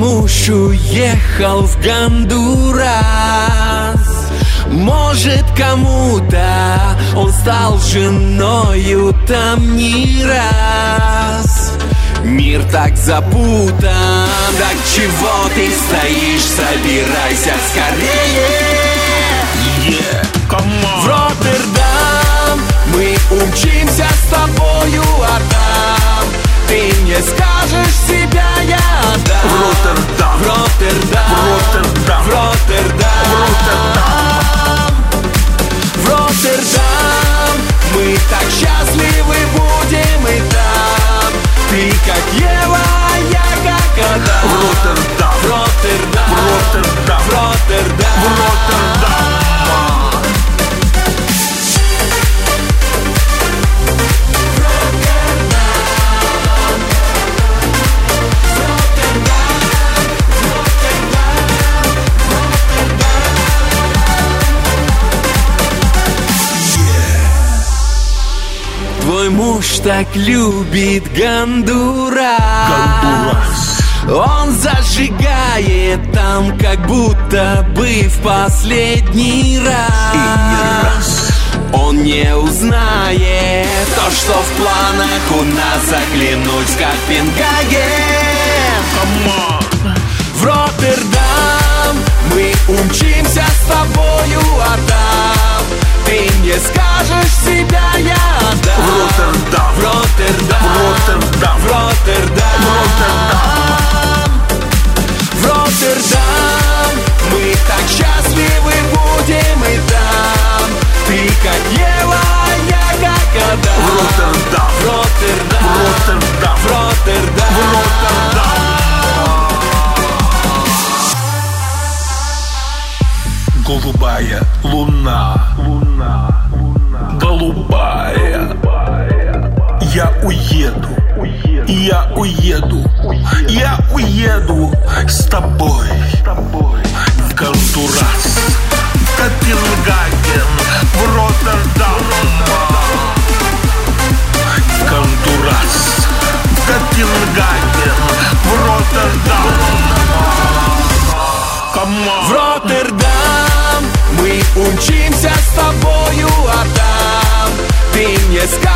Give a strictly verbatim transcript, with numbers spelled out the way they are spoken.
муж уехал в Гондурас. Может, кому-то он стал женою там не раз. Мир так запутан, так чего ты стоишь? Собирайся скорее. Yeah, come on. В Роттердам мы умчимся с тобою, а там ты мне скажешь, себя я отдам. В Роттердам, в Роттердам, в Роттердам, в Роттердам, в Роттердам, в Роттердам. Мы так счастливы будем и там. Ты как Ева, а я как Адам. в Роттердам, в Роттердам, в Роттердам, в Роттердам, в Роттердам. Твой муж так любит Гондурас. Гондурас. Он зажигает там, как будто бы в последний раз. И не раз. Он не узнает то, что в планах у нас заглянуть в Копенгаген. Come on. В Роттердам мы умчимся с тобою, а там ты мне скажешь, себя я отдам. В Роттердам, в Роттердам, в Роттердам, в Роттердам, в Роттердам, в Роттердам. Мы так счастливы будем и там. Ты как Ева, а я как Адам. в Роттердам, в Роттердам, в Роттердам, в Роттердам, в Роттердам. Голубая луна, луна, луна, голубая. Я уеду, я уеду, я уеду с тобой в Гондурас, в Копенгаген, в Роттердам, в Гондурас, в Копенгаген, в Роттердам. в Роттердам мы умчимся с тобою, а там ты мне скажешь.